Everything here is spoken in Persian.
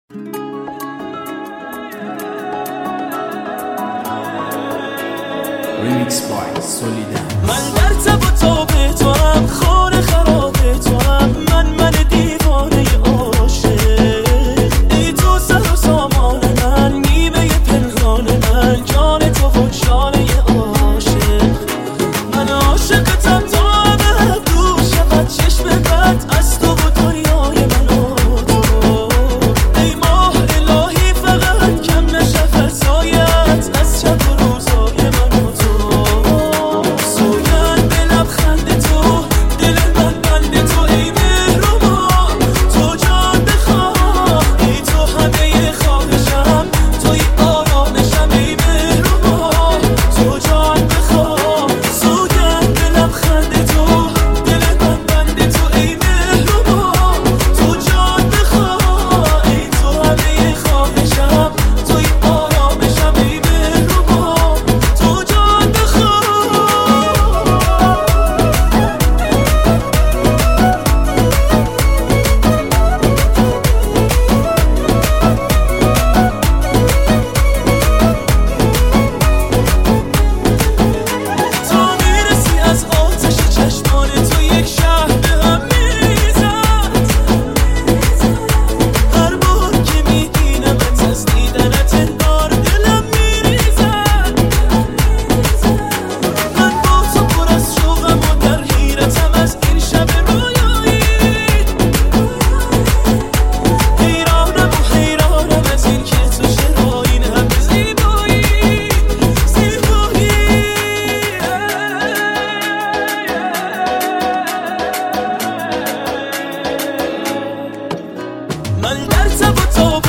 Remix by Solidan. من در تب و تاب تو هم خانه خراب تو هم من دیوانه عاشق ای تو سر و سامان من نیمه پنهان من جان تو و جانه عاشق من عاشقتم تا ابد دور شود چشم بد از تو و دنیای من و تو ای ماه الهی فقط کم نشه فضایت از شب و روزای من و تو سوگند به لبخند تو دل من بند تو ای مهربان تو جان بخواه ای تو همه خواهشم توی آرامشم ای مهربان تو جان بخواه سوگند به لبخند تو دل من بند تو ای مهربان تو جان بخواه ای تو همه خواهشم توی آرامشم ای مهربان تو جان بخواه تا میرسی از آتش چشمان تو یک شهر به هم میریزد هر بار که میبینمت از دیدنت انگار دلم میریزد من با تو پر از شوقم و در حیرتم از این شب رویایی حیرانم و حیرانم از این که تو چرا این همه زیبایی من در تب و تاب